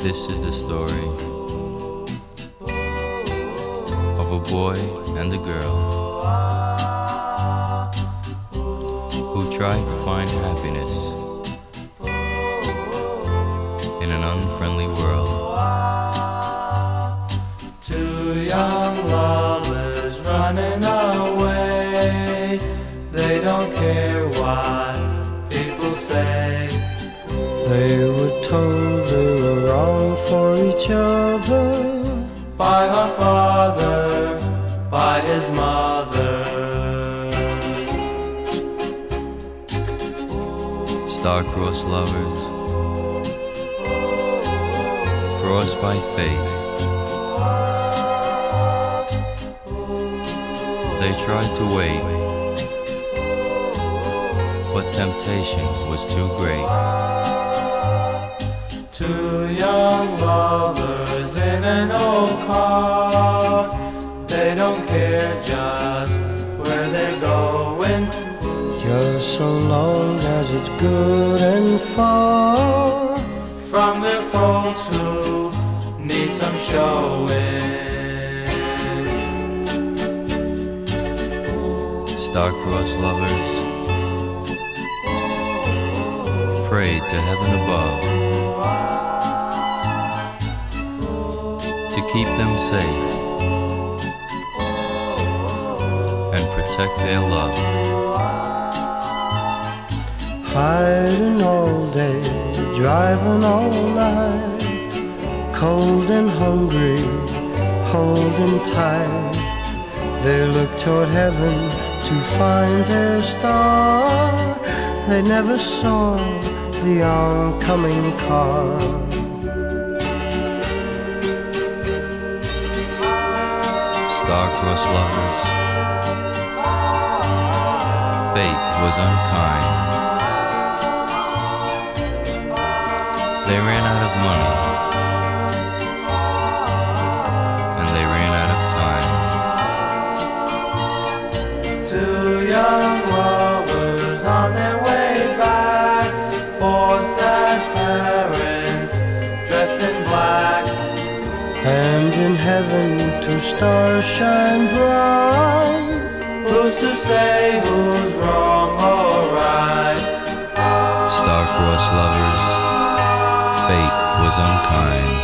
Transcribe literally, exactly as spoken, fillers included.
This is the story of a boy and a girl who tried to find happiness in an unfriendly world. Two young lovers running away, they don't care what people say. They were told they were wrong for each other by her father, by his mother. Star-crossed lovers, crossed by fate. They tried to wait, but temptation was too great. Two young lovers in an old car, they don't care just where they're going, just so long as it's good and far from their folks who need some showing. Star-crossed lovers prayed to heaven above to keep them safe and protect their love. Hiding all day, driving all night, cold and hungry, holding tight. They look toward heaven to find their star. They never saw the oncoming car. Star-crossed lovers, fate was unkind. They ran out of money, and they ran out of time. Two young lovers on their way back, four sad parents dressed in black. And in heaven two stars shine bright. Who's to say who's wrong or right? Star-crossed lovers, fate was unkind.